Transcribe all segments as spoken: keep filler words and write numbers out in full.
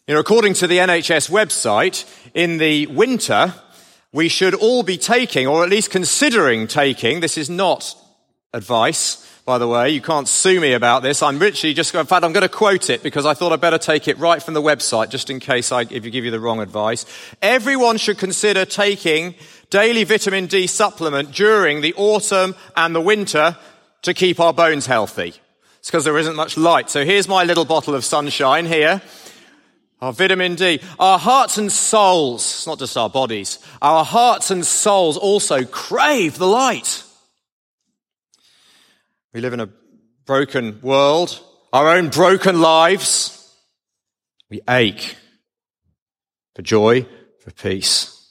You know, according to the N H S website, in the winter, we should all be taking, or at least considering taking, this is not advice, by the way, you can't sue me about this, I'm literally just, in fact, I'm going to quote it because I thought I'd better take it right from the website, just in case I, if you give you the wrong advice. Everyone should consider taking daily vitamin D supplement during the autumn and the winter to keep our bones healthy. It's because there isn't much light. So here's my little bottle of sunshine here. Our vitamin D. Our hearts and souls, it's not just our bodies, our hearts and souls also crave the light. We live in a broken world, our own broken lives. We ache for joy, for peace.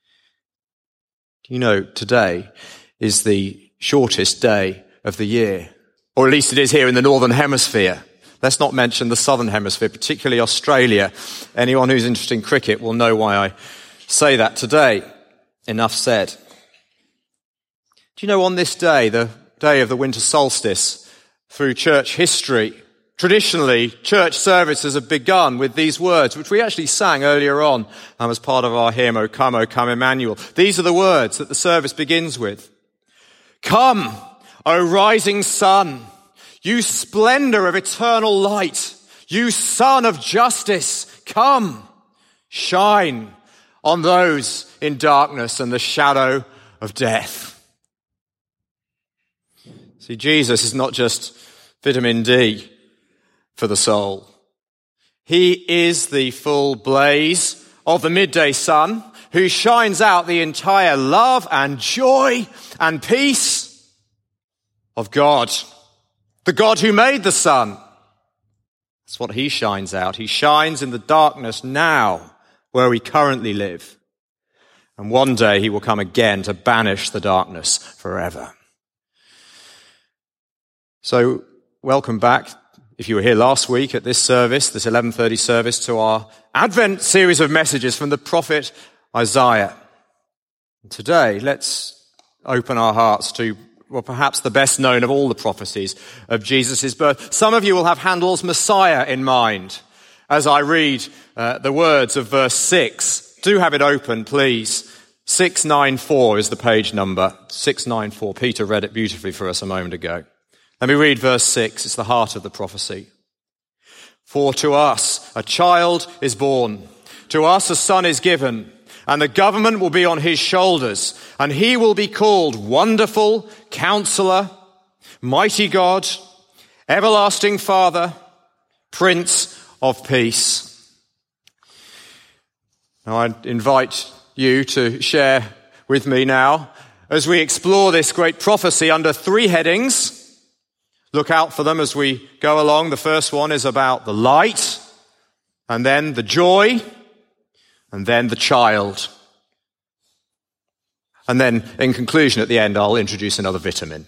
Do you know today is the shortest day of the year? Or at least it is here in the Northern Hemisphere. Let's not mention the Southern Hemisphere, particularly Australia. Anyone who's interested in cricket will know why I say that today. Enough said. Do you know on this day, the day of the winter solstice, through church history, traditionally church services have begun with these words, which we actually sang earlier on um, as part of our hymn, O come, O come, Emmanuel. These are the words that the service begins with. Come, O rising sun, you splendor of eternal light, you sun of justice, come, shine on those in darkness and the shadow of death. See, Jesus is not just vitamin D for the soul. He is the full blaze of the midday sun who shines out the entire love and joy and peace of God. The God who made the sun. That's what he shines out. He shines in the darkness now where we currently live. And one day he will come again to banish the darkness forever. So, welcome back, if you were here last week at this service, this eleven thirty service, to our Advent series of messages from the prophet Isaiah. And today, let's open our hearts to, well, perhaps the best known of all the prophecies of Jesus' birth. Some of you will have Handel's Messiah in mind as I read uh, the words of verse six. Do have it open, please. six ninety-four is the page number. six ninety-four. Peter read it beautifully for us a moment ago. Let me read verse six. It's the heart of the prophecy. For to us a child is born, to us a son is given, and the government will be on his shoulders, and he will be called Wonderful Counselor, Mighty God, Everlasting Father, Prince of Peace. Now I invite you to share with me now as we explore this great prophecy under three headings. Look out for them as we go along. The first one is about the light, and then the joy, and then the child. And then, in conclusion, at the end, I'll introduce another vitamin.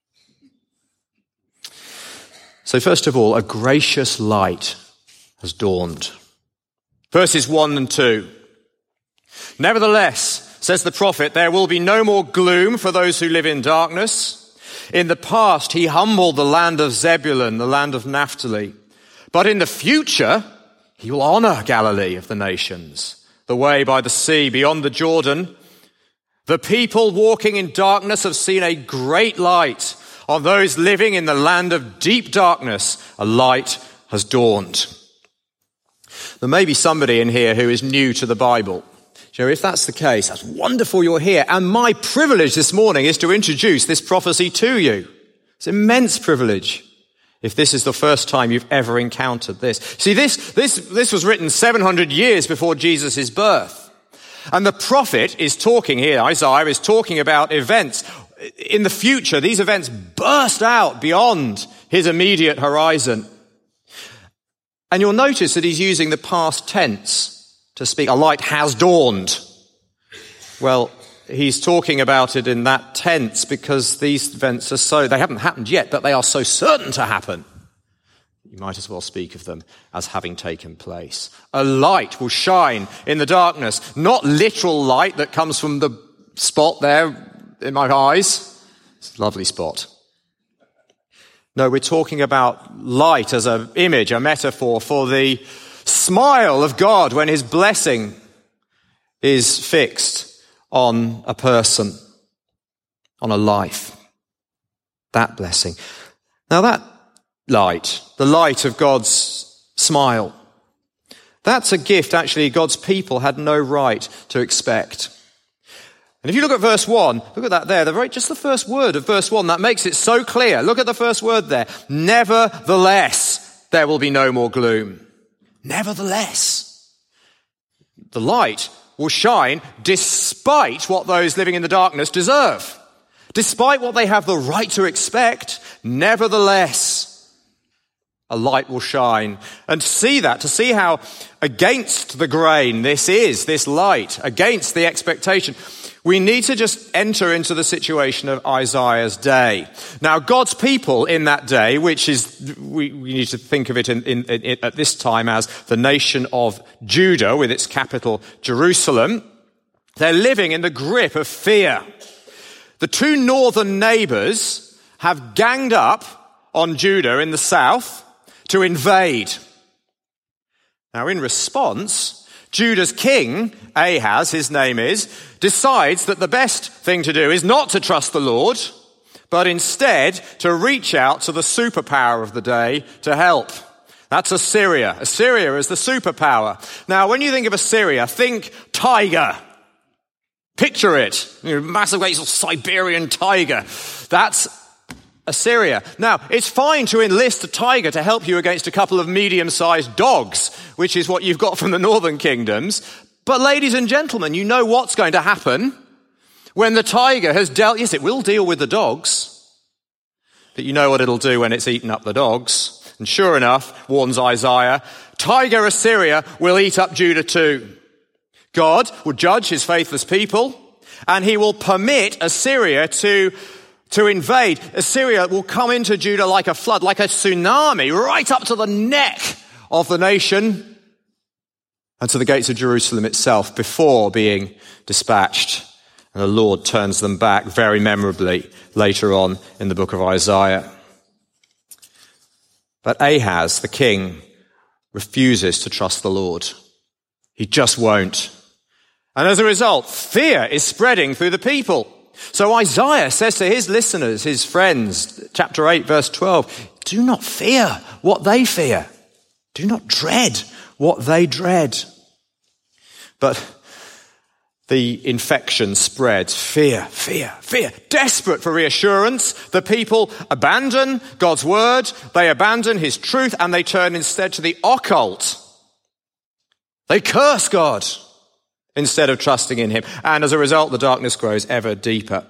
So first of all, a gracious light has dawned. Verses one and two. Nevertheless, says the prophet, there will be no more gloom for those who live in darkness. In the past, he humbled the land of Zebulun, the land of Naphtali. But in the future, he will honor Galilee of the nations, the way by the sea beyond the Jordan. The people walking in darkness have seen a great light. On those living in the land of deep darkness, a light has dawned. There may be somebody in here who is new to the Bible. So if that's the case, that's wonderful you're here. And my privilege this morning is to introduce this prophecy to you. It's an immense privilege if this is the first time you've ever encountered this. See, this, this, this was written seven hundred years before Jesus' birth. And the prophet is talking here, Isaiah is talking about events. In the future, these events burst out beyond his immediate horizon. And you'll notice that he's using the past tense to speak. A light has dawned. Well, he's talking about it in that tense because these events are so, they haven't happened yet, but they are so certain to happen. You might as well speak of them as having taken place. A light will shine in the darkness, not literal light that comes from the spot there in my eyes. It's a lovely spot. No, we're talking about light as an image, a metaphor for the smile of God when his blessing is fixed on a person, on a life. That blessing. Now that light, the light of God's smile, that's a gift actually God's people had no right to expect. And if you look at verse one, look at that there, the very, just the first word of verse one, that makes it so clear. Look at the first word there. Nevertheless, there will be no more gloom. Nevertheless. The light will shine despite what those living in the darkness deserve. Despite what they have the right to expect, nevertheless, a light will shine. And to see that, to see how against the grain this is, this light, against the expectation, we need to just enter into the situation of Isaiah's day. Now, God's people in that day, which is, we, we need to think of it in, in, in, at this time as the nation of Judah with its capital Jerusalem, they're living in the grip of fear. The two northern neighbors have ganged up on Judah in the south to invade. Now, in response, Judah's king, Ahaz, his name is, decides that the best thing to do is not to trust the Lord, but instead to reach out to the superpower of the day to help. That's Assyria. Assyria is the superpower. Now, when you think of Assyria, think tiger. Picture it. You know, massive, great Siberian tiger. That's Assyria. Now, it's fine to enlist a tiger to help you against a couple of medium-sized dogs, which is what you've got from the northern kingdoms. But ladies and gentlemen, you know what's going to happen when the tiger has dealt... Yes, it will deal with the dogs, but you know what it'll do when it's eaten up the dogs. And sure enough, warns Isaiah, tiger Assyria will eat up Judah too. God will judge his faithless people, and he will permit Assyria to... To invade. Assyria will come into Judah like a flood, like a tsunami, right up to the neck of the nation and to the gates of Jerusalem itself before being dispatched. And the Lord turns them back very memorably later on in the book of Isaiah. But Ahaz, the king, refuses to trust the Lord. He just won't. And as a result, fear is spreading through the people. So Isaiah says to his listeners, his friends, chapter eight, verse twelve, do not fear what they fear. Do not dread what they dread. But the infection spreads. Fear, fear, fear. Desperate for reassurance, the people abandon God's word, they abandon his truth, and they turn instead to the occult. They curse God instead of trusting in him. And as a result, the darkness grows ever deeper.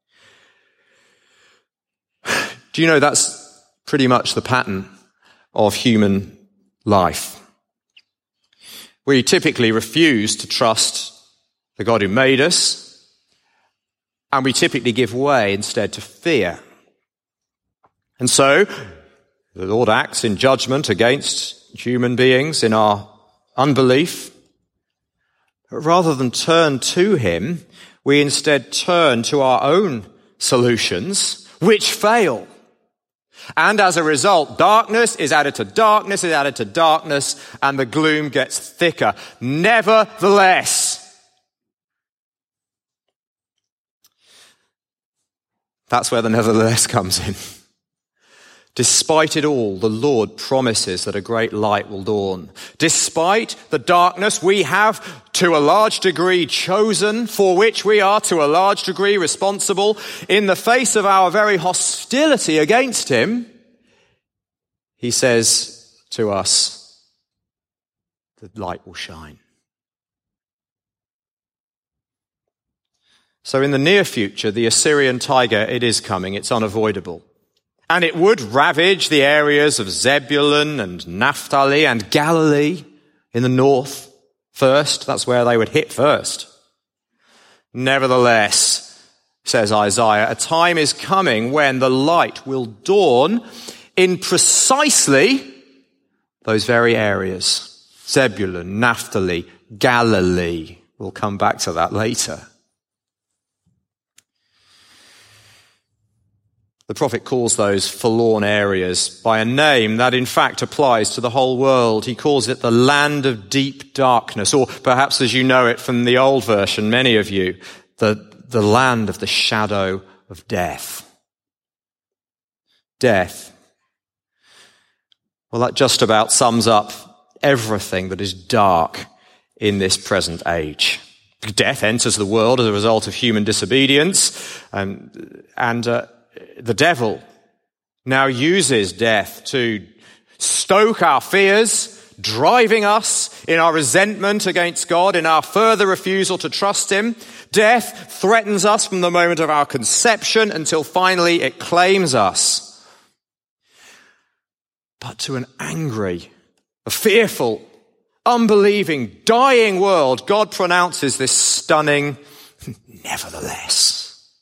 Do you know that's pretty much the pattern of human life? We typically refuse to trust the God who made us, and we typically give way instead to fear. And so, the Lord acts in judgment against human beings in our unbelief. But rather than turn to him, we instead turn to our own solutions, which fail. And as a result, darkness is added to darkness, is added to darkness, and the gloom gets thicker. Nevertheless, that's where the nevertheless comes in. Despite it all, the Lord promises that a great light will dawn. Despite the darkness we have, to a large degree, chosen, for which we are, to a large degree, responsible, in the face of our very hostility against him, he says to us, the light will shine. So in the near future, the Assyrian tiger, it is coming. It's unavoidable. And it would ravage the areas of Zebulun and Naphtali and Galilee in the north first. That's where they would hit first. Nevertheless, says Isaiah, a time is coming when the light will dawn in precisely those very areas. Zebulun, Naphtali, Galilee. We'll come back to that later. The prophet calls those forlorn areas by a name that in fact applies to the whole world. He calls it the land of deep darkness, or perhaps as you know it from the old version, many of you, the, the land of the shadow of death. Death. Well, that just about sums up everything that is dark in this present age. Death enters the world as a result of human disobedience, and, and uh, the devil now uses death to stoke our fears, driving us in our resentment against God, in our further refusal to trust him. Death threatens us from the moment of our conception until finally it claims us. But to an angry, a fearful, unbelieving, dying world, God pronounces this stunning, nevertheless.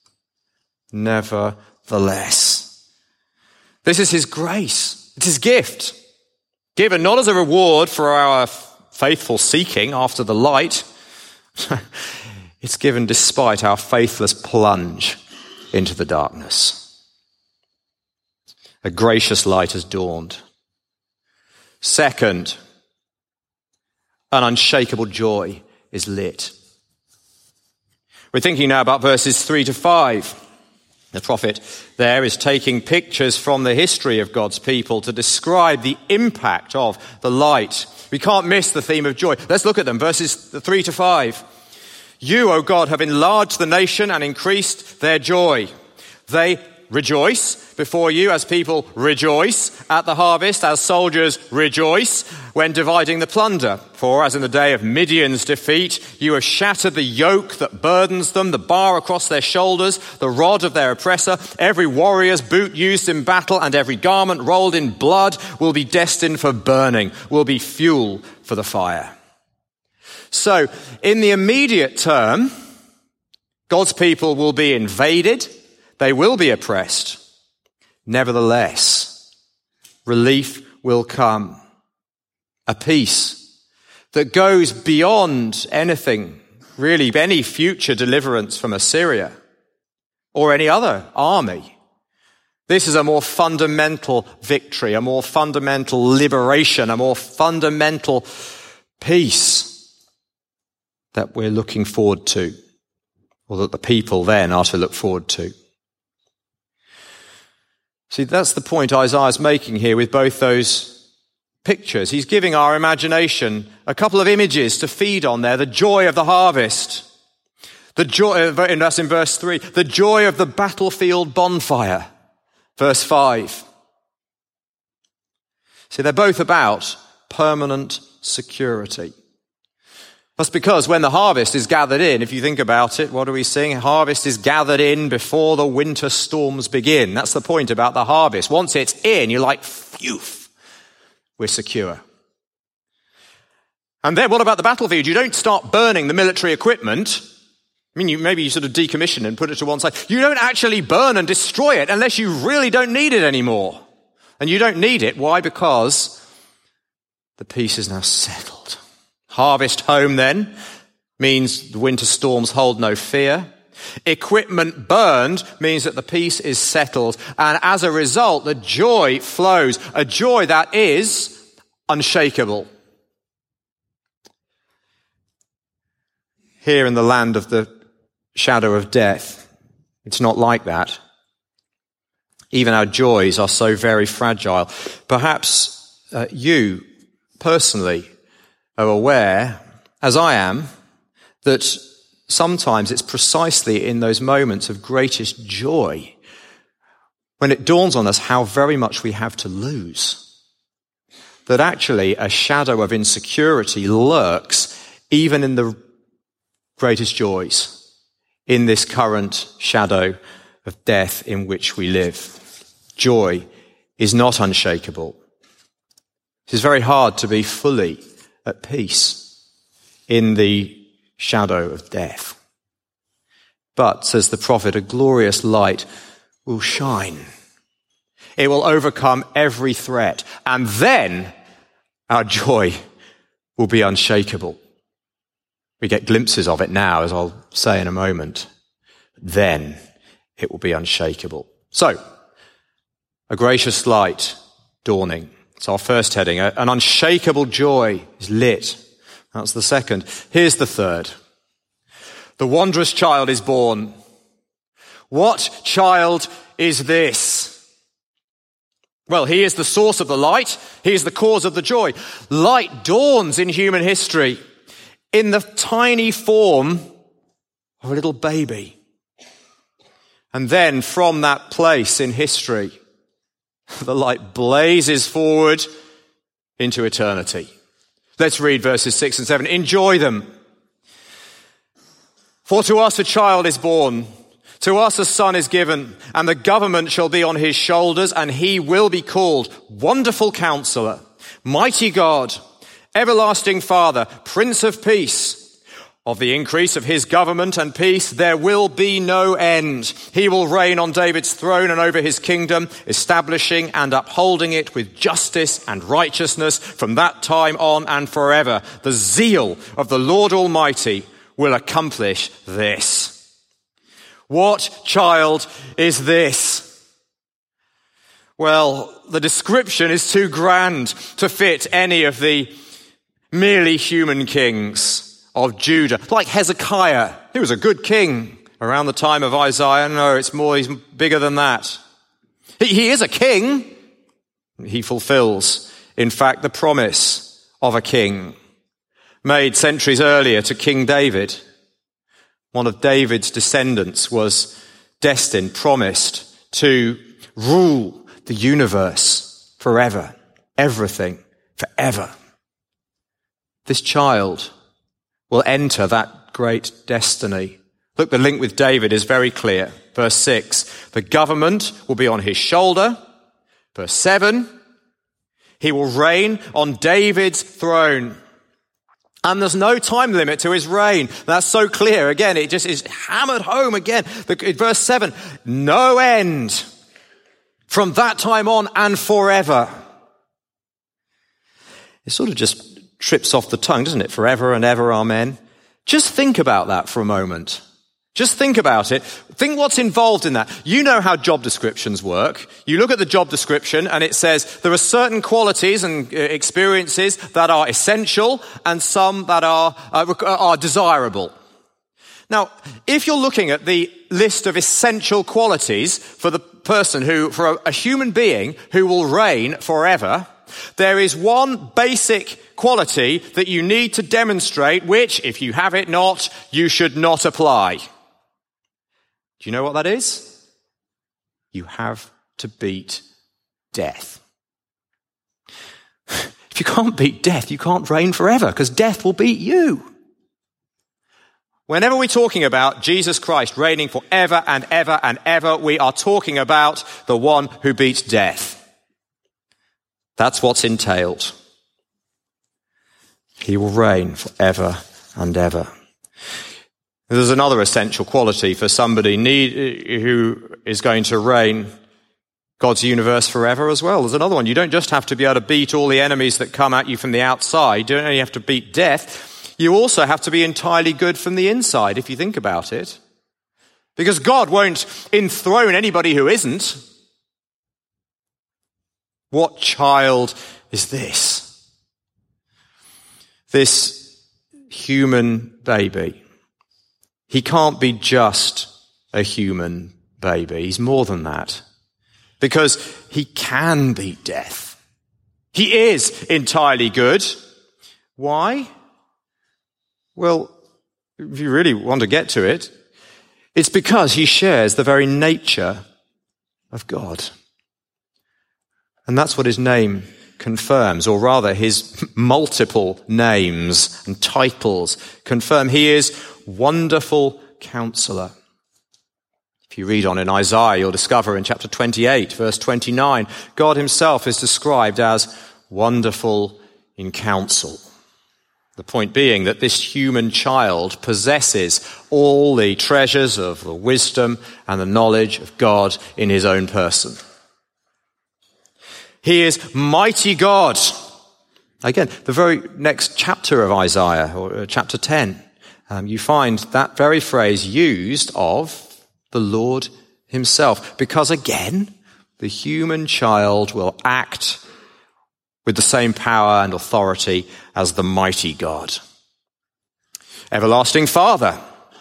Nevertheless. This is his grace. It's his gift. Given not as a reward for our faithful seeking after the light. It's given despite our faithless plunge into the darkness. A gracious light has dawned. Second, an unshakable joy is lit. We're thinking now about verses three to five. The prophet there is taking pictures from the history of God's people to describe the impact of the light. We can't miss the theme of joy. Let's look at them, verses three to five. You, O God, have enlarged the nation and increased their joy. They rejoice before you as people rejoice at the harvest, as soldiers rejoice when dividing the plunder. For as in the day of Midian's defeat, you have shattered the yoke that burdens them, the bar across their shoulders, the rod of their oppressor. Every warrior's boot used in battle and every garment rolled in blood will be destined for burning, will be fuel for the fire. So, in the immediate term, God's people will be invaded. They will be oppressed. Nevertheless, relief will come. A peace that goes beyond anything, really, any future deliverance from Assyria or any other army. This is a more fundamental victory, a more fundamental liberation, a more fundamental peace that we're looking forward to, or that the people then are to look forward to. See, that's the point Isaiah's making here with both those pictures. He's giving our imagination a couple of images to feed on there. The joy of the harvest. The joy, and that's in verse three. The joy of the battlefield bonfire. Verse five. See, they're both about permanent security. That's because when the harvest is gathered in, if you think about it, what are we seeing? Harvest is gathered in before the winter storms begin. That's the point about the harvest. Once it's in, you're like, phew, we're secure. And then what about the battlefield? You don't start burning the military equipment. I mean, you, maybe you sort of decommission and put it to one side. You don't actually burn and destroy it unless you really don't need it anymore. And you don't need it. Why? Because the peace is now settled. Harvest home then means the winter storms hold no fear. Equipment burned means that the peace is settled. And as a result, the joy flows. A joy that is unshakable. Here in the land of the shadow of death, it's not like that. Even our joys are so very fragile. Perhaps uh, you personally are aware, as I am, that sometimes it's precisely in those moments of greatest joy when it dawns on us how very much we have to lose. That actually a shadow of insecurity lurks even in the greatest joys, in this current shadow of death in which we live. Joy is not unshakable. It is very hard to be fully at peace in the shadow of death. But, says the prophet, a glorious light will shine. It will overcome every threat. And then our joy will be unshakable. We get glimpses of it now, as I'll say in a moment. Then it will be unshakable. So, A gracious light dawning. It's our first heading. An unshakable joy is lit. That's the second. Here's the third. The wondrous child is born. What child is this? Well, he is the source of the light. He is the cause of the joy. Light dawns in human history in the tiny form of a little baby. And then from that place in history, the light blazes forward into eternity. Let's read verses six and seven. Enjoy them. For to us a child is born, to us a son is given, and the government shall be on his shoulders, and he will be called Wonderful Counselor, Mighty God, Everlasting Father, Prince of Peace. Of the increase of his government and peace there will be no end. He will reign on David's throne and over his kingdom, establishing and upholding it with justice and righteousness from that time on and forever. The zeal of the Lord Almighty will accomplish this. What child is this? Well, the description is too grand to fit any of the merely human kings of Judah, like Hezekiah. He was a good king around the time of Isaiah. No, it's more, he's bigger than that. He, he is a king. He fulfills, in fact, the promise of a king made centuries earlier to King David. One of David's descendants was destined, promised to rule the universe forever, everything forever. This child will enter that great destiny. Look, the link with David is very clear. Verse six, the government will be on his shoulder. Verse seven, he will reign on David's throne. And there's no time limit to his reign. That's so clear. Again, it just is hammered home again. The, verse seven, no end from that time on and forever. It sort of just trips off the tongue, doesn't it? Forever and ever, amen. Just think about that for a moment. Just think about it. Think what's involved in that. You know how job descriptions work. You look at the job description and it says there are certain qualities and experiences that are essential and some that are, uh, are desirable. Now, if you're looking at the list of essential qualities for the person who, for a, a human being who will reign forever, there is one basic quality that you need to demonstrate, which, if you have it not, you should not apply. Do you know what that is? You have to beat death. If you can't beat death, you can't reign forever, because death will beat you. Whenever we're talking about Jesus Christ reigning forever and ever and ever, we are talking about the one who beats death. That's what's entailed. He will reign forever and ever. There's another essential quality for somebody need, who is going to reign God's universe forever as well. There's another one. You don't just have to be able to beat all the enemies that come at you from the outside. You don't only have to beat death. You also have to be entirely good from the inside, if you think about it. Because God won't enthrone anybody who isn't. What child is this? This human baby. He can't be just a human baby. He's more than that. Because he can beat death. He is entirely good. Why? Well, if you really want to get to it, it's because he shares the very nature of God. And that's what his name confirms, or rather his multiple names and titles confirm. He is Wonderful Counselor. If you read on in Isaiah, you'll discover in chapter twenty-eight, verse twenty-nine, God himself is described as wonderful in counsel. The point being that this human child possesses all the treasures of the wisdom and the knowledge of God in his own person. He is mighty God. Again, the very next chapter of Isaiah, or chapter ten, um, you find that very phrase used of the Lord himself. Because again, the human child will act with the same power and authority as the mighty God. Everlasting Father.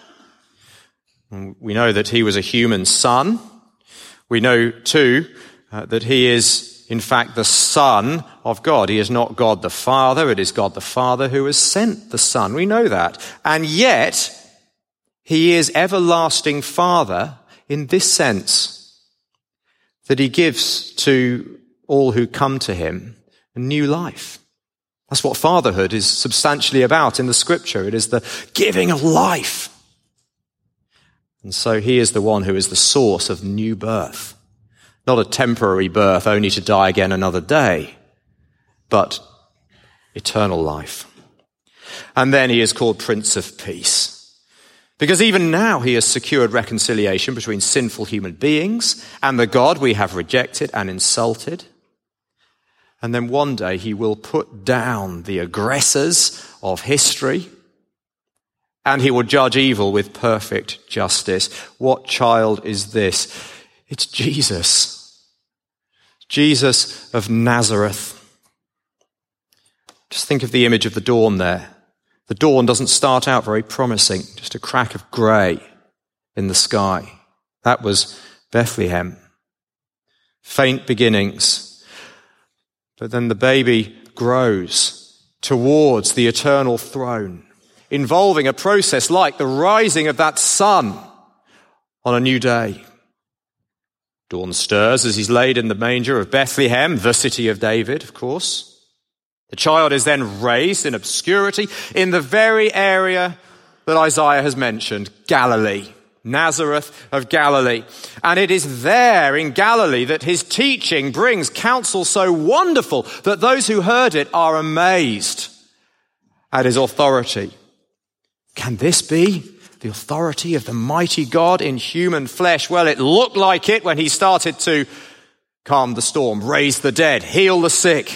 We know that he was a human son. We know, too, uh, that he is, in fact, the Son of God. He is not God the Father. It is God the Father who has sent the Son. We know that. And yet, he is everlasting Father in this sense, that he gives to all who come to him a new life. That's what fatherhood is substantially about in the Scripture. It is the giving of life. And so he is the one who is the source of new birth. Not a temporary birth only to die again another day, but eternal life. And then he is called Prince of Peace. Because even now he has secured reconciliation between sinful human beings and the God we have rejected and insulted. And then one day he will put down the aggressors of history, and he will judge evil with perfect justice. What child is this? It's Jesus. Jesus of Nazareth. Just think of the image of the dawn there. The dawn doesn't start out very promising, just a crack of grey in the sky. That was Bethlehem. Faint beginnings. But then the baby grows towards the eternal throne, involving a process like the rising of that sun on a new day. Dawn stirs as he's laid in the manger of Bethlehem, the city of David, of course. The child is then raised in obscurity in the very area that Isaiah has mentioned, Galilee, Nazareth of Galilee. And it is there in Galilee that his teaching brings counsel so wonderful that those who heard it are amazed at his authority. Can this be the authority of the mighty God in human flesh? Well, it looked like it when he started to calm the storm, raise the dead, heal the sick.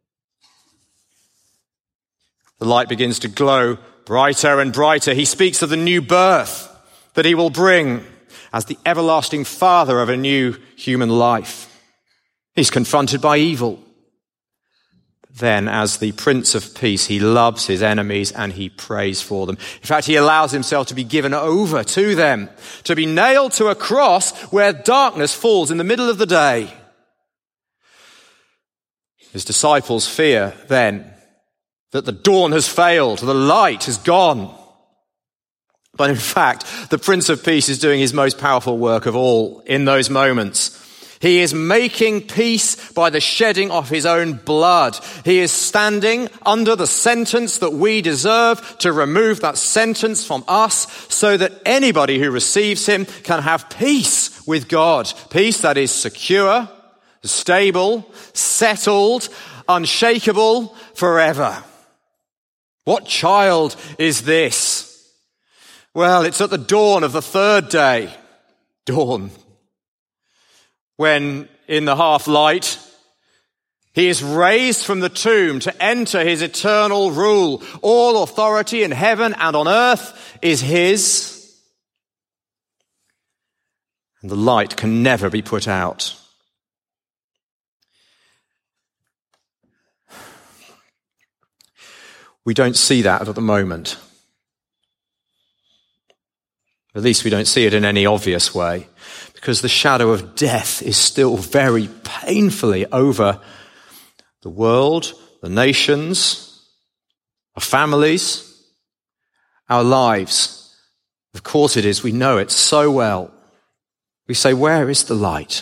The light begins to glow brighter and brighter. He speaks of the new birth that he will bring as the everlasting Father of a new human life. He's confronted by evil. Then, as the Prince of Peace, he loves his enemies and he prays for them. In fact, he allows himself to be given over to them, to be nailed to a cross where darkness falls in the middle of the day. His disciples fear then that the dawn has failed, the light has gone. But in fact, the Prince of Peace is doing his most powerful work of all in those moments. He is making peace by the shedding of his own blood. He is standing under the sentence that we deserve to remove that sentence from us so that anybody who receives him can have peace with God. Peace that is secure, stable, settled, unshakable forever. What child is this? Well, it's at the dawn of the third day. Dawn. When, in the half-light, he is raised from the tomb to enter his eternal rule. All authority in heaven and on earth is his. And the light can never be put out. We don't see that at the moment. At least we don't see it in any obvious way, because the shadow of death is still very painfully over the world, the nations, our families, our lives. Of course it is. We know it so well. We say, where is the light?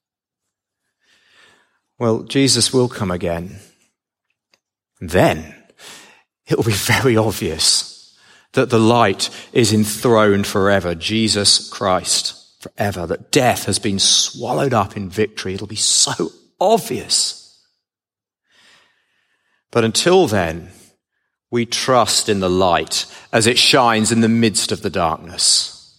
Well, Jesus will come again. And then it will be very obvious that the light is enthroned forever, Jesus Christ, forever, that death has been swallowed up in victory. It'll be so obvious. But until then, we trust in the light as it shines in the midst of the darkness.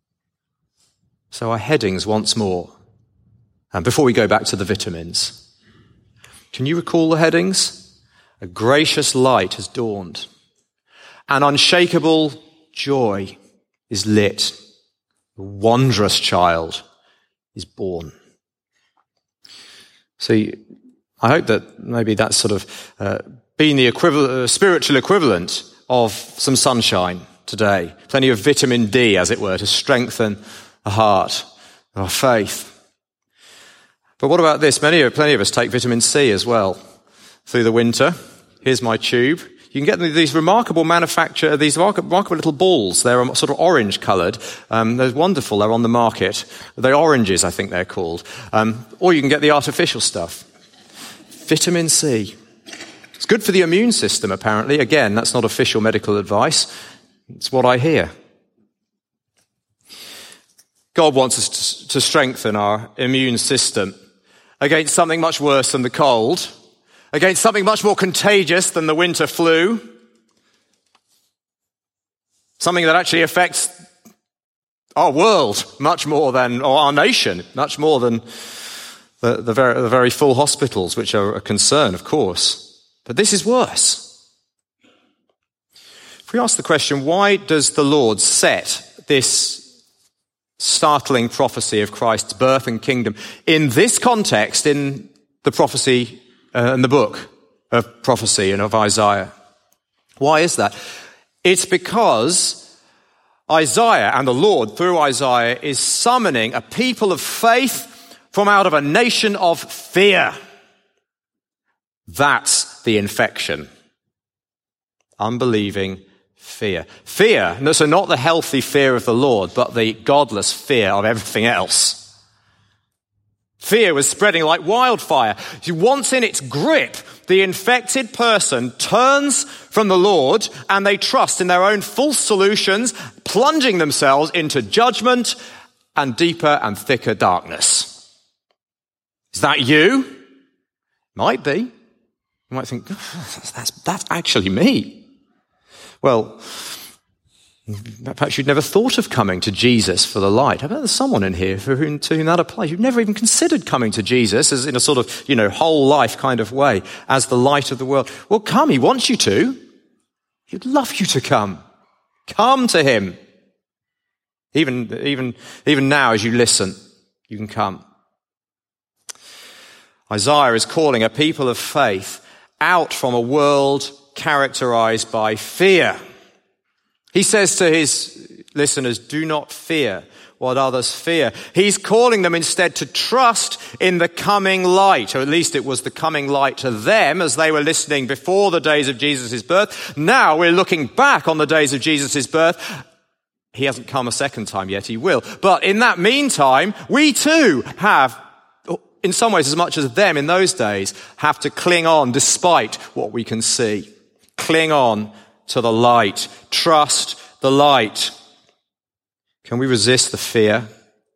So our headings once more. And before we go back to the vitamins, can you recall the headings? A gracious light has dawned. An unshakable joy is lit. A wondrous child is born. See, I hope that maybe that's sort of uh, been the equivalent, uh, spiritual equivalent of some sunshine today. Plenty of vitamin D, as it were, to strengthen the heart, our faith. But what about this? Many, plenty of us take vitamin C as well through the winter. Here's my tube. You can get these remarkable manufacture, these remarkable little balls. They're sort of orange coloured. Um, they're wonderful. They're on the market. They're oranges, I think they're called. Um, or you can get the artificial stuff. Vitamin C. It's good for the immune system, apparently. Again, that's not official medical advice. It's what I hear. God wants us to, to strengthen our immune system against something much worse than the cold, against something much more contagious than the winter flu, something that actually affects our world much more than, or our nation, much more than the, the, very, the very full hospitals, which are a concern, of course. But this is worse. If we ask the question, why does the Lord set this startling prophecy of Christ's birth and kingdom in this context, in the prophecy uh, in the book of prophecy and of Isaiah? Why is that? It's because Isaiah and the Lord, through Isaiah, is summoning a people of faith from out of a nation of fear. That's the infection. Unbelieving fear. Fear, no, so not the healthy fear of the Lord, but the godless fear of everything else. Fear was spreading like wildfire. Once in its grip, the infected person turns from the Lord and they trust in their own false solutions, plunging themselves into judgment and deeper and thicker darkness. Is that you? Might be. You might think, oh, that's, that's, that's actually me. Well, perhaps you'd never thought of coming to Jesus for the light. I bet there's someone in here for whom, to whom that applies. You've never even considered coming to Jesus as in a sort of, you know, whole life kind of way, as the light of the world. Well, come, he wants you to. He'd love you to come. Come to him. Even, even, even now as you listen, you can come. Isaiah is calling a people of faith out from a world characterized by fear. He says to his listeners, do not fear what others fear. He's calling them instead to trust in the coming light, or at least it was the coming light to them as they were listening before the days of Jesus' birth. Now we're looking back on the days of Jesus' birth. He hasn't come a second time yet, he will. But in that meantime, we too have, in some ways as much as them in those days, have to cling on despite what we can see. Cling on to the light. Trust the light. Can we resist the fear?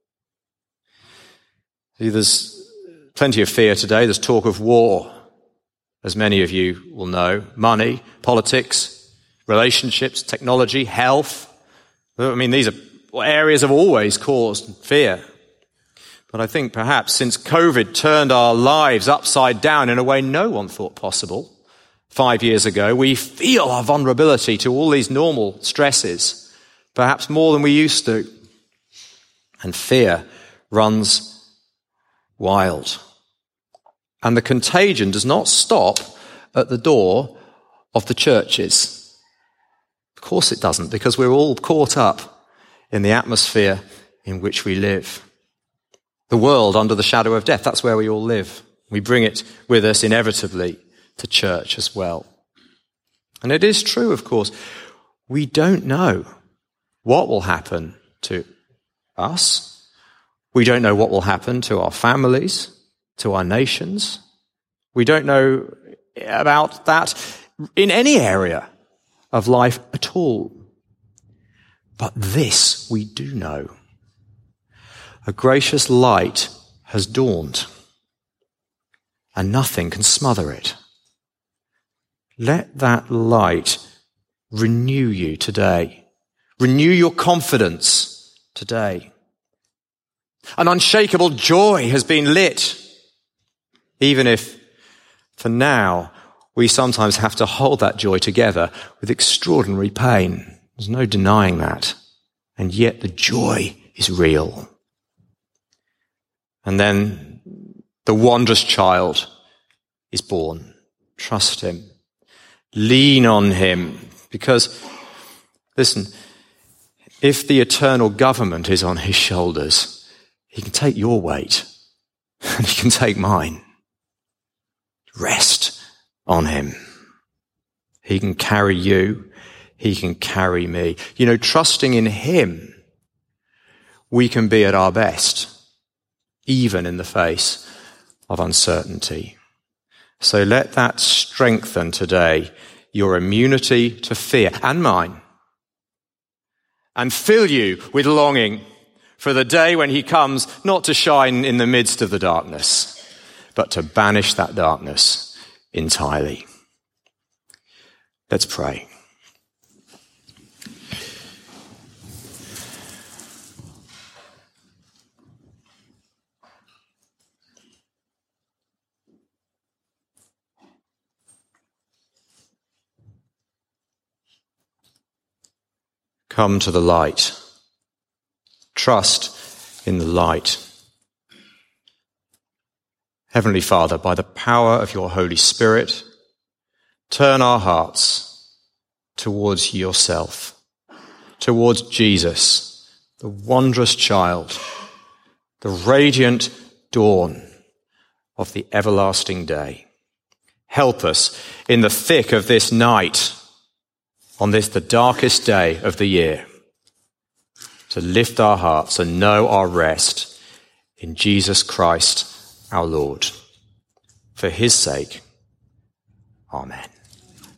See, there's plenty of fear today. There's talk of war, as many of you will know. Money, politics, relationships, technology, health. I mean, these are areas have always caused fear. But I think perhaps since COVID turned our lives upside down in a way no one thought possible five years ago, we feel our vulnerability to all these normal stresses, perhaps more than we used to. And fear runs wild. And the contagion does not stop at the door of the churches. Of course it doesn't, because we're all caught up in the atmosphere in which we live. The world under the shadow of death, that's where we all live. We bring it with us inevitably to church as well. And it is true, of course, we don't know what will happen to us. We don't know what will happen to our families, to our nations. We don't know about that in any area of life at all. But this we do know. A gracious light has dawned, and nothing can smother it. Let that light renew you today. Renew your confidence today. An unshakable joy has been lit, even if, for now, we sometimes have to hold that joy together with extraordinary pain. There's no denying that. And yet the joy is real. And then The wondrous child is born. Trust him. Lean on him. Because, listen, if the eternal government is on his shoulders, he can take your weight and he can take mine. Rest on him. He can carry you. He can carry me. You know, trusting in him, we can be at our best, even in the face of uncertainty. So let that strengthen today your immunity to fear and mine, and fill you with longing for the day when he comes not to shine in the midst of the darkness, but to banish that darkness entirely. Let's pray. Come to the light. Trust in the light. Heavenly Father, by the power of your Holy Spirit, turn our hearts towards yourself, towards Jesus, the wondrous child, the radiant dawn of the everlasting day. Help us in the thick of this night, on this, the darkest day of the year, to lift our hearts and know our rest in Jesus Christ our Lord. For his sake, amen.